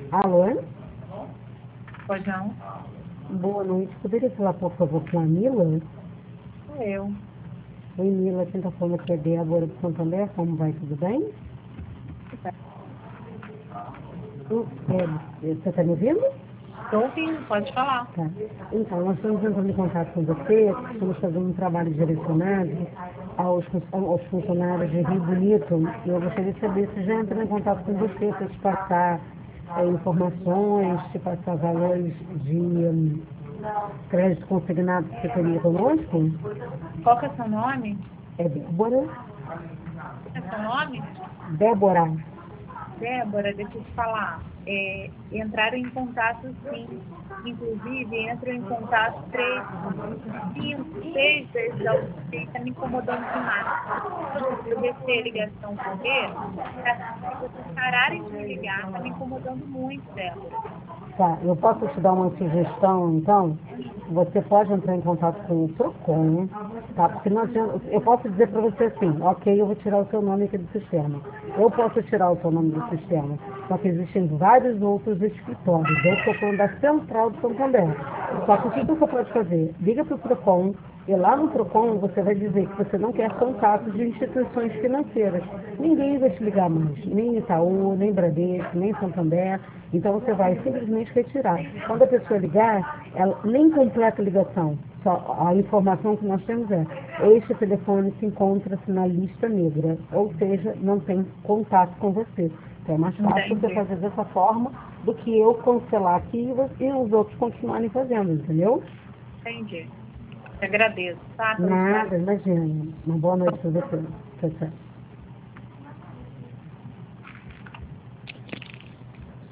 Alô? Pois não? Boa noite. Poderia falar, por favor, com a Mila? Sou eu. Oi, Mila. Quem está falando aqui é Débora de Santander. Como vai? Tudo bem? Você está me ouvindo? Estou ouvindo, pode falar. Tá. Então, nós estamos entrando em contato com você. Estamos fazendo um trabalho direcionado aos funcionários de Rio Bonito. E eu gostaria de saber se já entrou em contato com você para te passar informações, te passar valores de crédito consignado que você teria conosco. Qual que é seu nome? É Débora. É seu nome? Débora. Débora, deixa eu te falar. Entraram em contato sim. Inclusive, entram em contato 3, 5, 6 vezes ao dia, está me incomodando demais. Eu deixei a ligação correr, se vocês pararem de me ligar, está me incomodando muito, Débora. Tá, eu posso te dar uma sugestão, então? Você pode entrar em contato com o Procon, tá? Porque não adianta, eu posso dizer para você assim, ok, eu vou tirar o seu nome aqui do sistema. Eu posso tirar o seu nome do sistema, só que existem vários outros escritórios. Eu estou falando da Central do Santander. Só que o que você pode fazer? Liga para o Procon, e lá no Procon você vai dizer que você não quer contato de instituições financeiras. Ninguém vai te ligar mais, nem Itaú, nem Bradesco, nem Santander. Então você vai simplesmente retirar. Quando a pessoa ligar, ela nem completa a ligação. Só a informação que nós temos é: este telefone se encontra-se na lista negra, ou seja, não tem contato com você. Então é mais fácil você fazer dessa forma do que eu cancelar aqui e os outros continuarem fazendo, entendeu? Entendi. Te agradeço, tá? Nada, imagina. Uma boa noite para você. Tchau, tchau.